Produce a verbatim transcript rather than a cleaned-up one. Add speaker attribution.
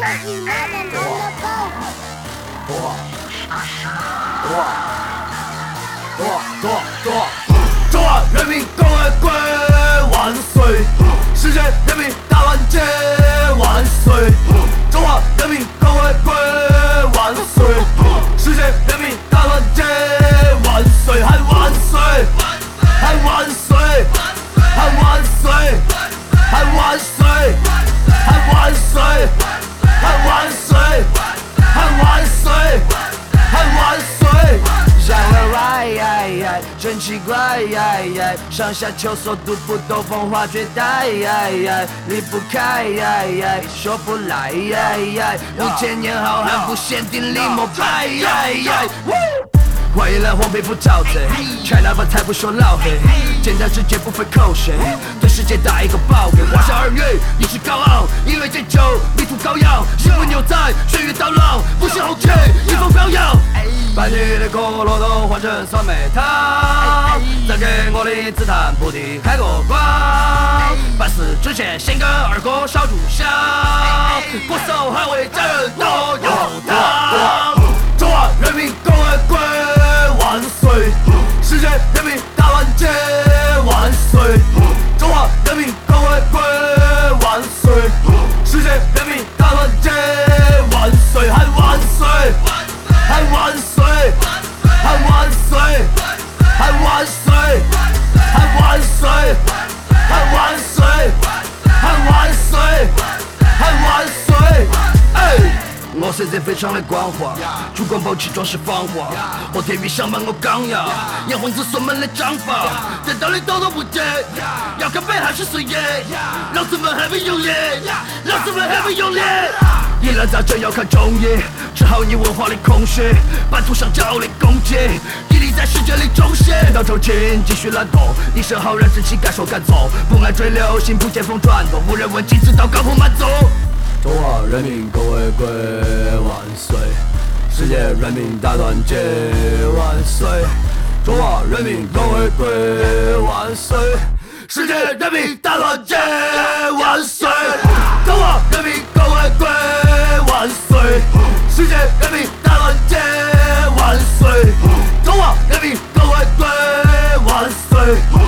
Speaker 1: 中华人民共和国万岁！世界人民大团结万岁！中华人民共和国万岁！世界人民大团结万岁！喊万岁！喊万岁！喊万岁！喊万岁！喊万岁！喊万岁！喊万岁！喊万岁！想了 right， 真奇怪，上下丘索度不兜风花绝代，离不开，说不来，五千年好汉不限定立膜拜。欢迎来黄皮肤沼泽 ，China 把财不说老黑，简单直接不费口水，对世界打一个报给。华夏儿女意志高昂，音乐解救，迷途羔羊，幸福牛仔，岁月刀郎，不信红旗，迎风飘扬。把你的可乐都换成酸梅汤，再给我的子弹铺地开个光。办事之前先跟二哥烧炷香，国手捍卫家人都有当。中华人民共和国万岁！世界人民大团结万岁！中华人民共和国万岁！世界人民大团结万岁！喊万岁！喊万岁！喊万岁！喊万岁！喊万岁！喊万岁！喊万岁！喊万岁！哎！我身材非常的光滑，烛光宝气装饰芳华。我天宇上班我刚要，炎黄子锁门的章法，这道理都都不对。要看北还是水野，老子们还没有脸，老子们还没有脸。一篮杂症要看中医，治好你文化的空虚，版图上骄傲的攻击，屹立在世界里中心。到周青继续懒惰，一身浩然志气敢说敢做，不爱追流行，不见风转舵，无人问津，直到高朋满足。中华人民共和国万岁！世界人民大团结万岁！中华人民共和国万岁！世界人民大团结万岁！中华人民共和国万岁！世界人民大团结万岁！中华人民共和国万岁！